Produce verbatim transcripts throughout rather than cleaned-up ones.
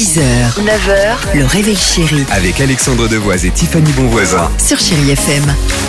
six heures, neuf heures, le réveil chéri Avec Alexandre Devoise et Tiffany Bonvoisin. sur Chéri F M.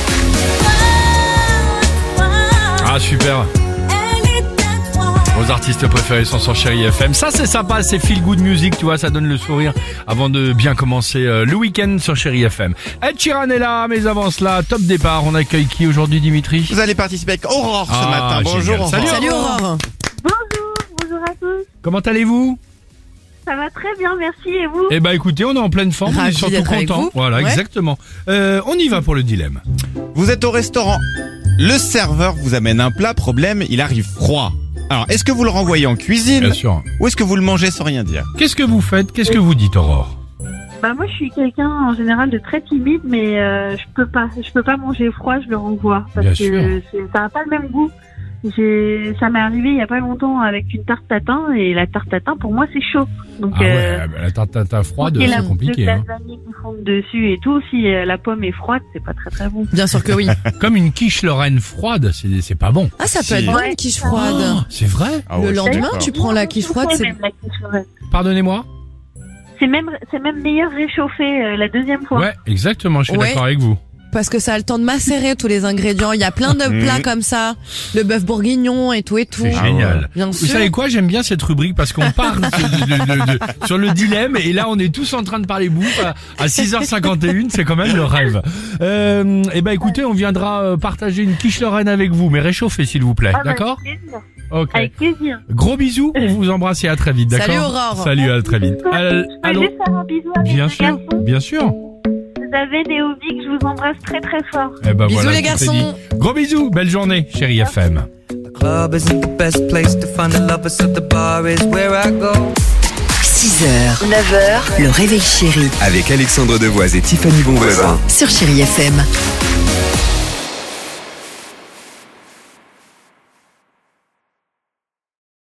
Ah super. Vos artistes préférés sont sur Chéri F M. Ça c'est sympa, c'est feel good music, tu vois, ça donne le sourire avant de bien commencer euh, le week-end sur Chéri F M. Ed Sheeran est là, mais avant cela, top départ, on accueille qui aujourd'hui, Dimitri? Vous allez participer avec Aurore ce Ah, matin. Bonjour génial. Aurore. Salut, Salut Aurore. Bonjour, bonjour à tous. Comment allez-vous? Ça va très bien, merci. Et vous? Eh ben écoutez, on est en pleine forme, on est Ravi surtout d'être avec content. vous. Voilà, Ouais. exactement. Euh, on y va pour le dilemme. Vous êtes au restaurant. Le serveur vous amène un plat, problème, il arrive froid. Alors, est-ce que vous le renvoyez en cuisine Bien sûr. ou est-ce que vous le mangez sans rien dire? Qu'est-ce que vous faites? Qu'est-ce que vous dites, Aurore? Bah moi je suis quelqu'un en général de très timide, mais euh, je peux pas, je peux pas manger froid, je le renvoie parce Bien que sûr. c'est- ça n'a pas le même goût. J'ai, ça m'est arrivé il y a pas longtemps avec une tarte tatin et la tarte tatin pour moi c'est chaud. Donc Ah ouais, euh, bah, la tarte tatin froide, et la- c'est compliqué. Le Hein. lasagne qui fondent dessus et tout, si euh, la pomme est froide, c'est pas très très bon. Bien sûr que oui. Comme une quiche Lorraine froide, c'est c'est pas bon. Ah, ça peut Si. être bon Ouais. une quiche froide. Oh, c'est vrai? Ah Le ouais, lendemain, d'accord. tu prends la quiche froide, C'est c'est... même la quiche froide. Pardonnez-moi? C'est même, c'est même meilleur réchauffé euh, la deuxième fois. Ouais, exactement, je suis Ouais. d'accord avec vous. Parce que ça a le temps de macérer tous les ingrédients. Il y a plein de plats comme ça. Le bœuf bourguignon et tout et tout. C'est Ah génial. Bien Vous sûr. savez quoi, j'aime bien cette rubrique parce qu'on part de- de- de- de- de- sur le dilemme et là on est tous en train de parler bouffe à, à six heures cinquante et une, c'est quand même le rêve. Euh, et ben écoutez, on viendra euh, partager une quiche Lorraine avec vous, mais réchauffée s'il vous plaît, Ah bah, d'accord? avec plaisir. Ok. Avec plaisir. Gros bisous, on vous embrasse et à très vite, d'accord? Salut, Aurore. Salut, à très vite. Je Allô, peux allô juste faire un bisou à mes Bien deux sûr, garçons. bien sûr. David et Ovic, je vous embrasse très très fort. Eh ben Bisous, voilà, les tout est garçons. dit. Gros bisous, belle journée, Chéri F M. Club isn't the best place to find the lovers, so the bar is where I go. six heures, neuf heures, le réveil chéri Avec Alexandre Devoise et Tiffany Bonvoisin. sur Chéri F M.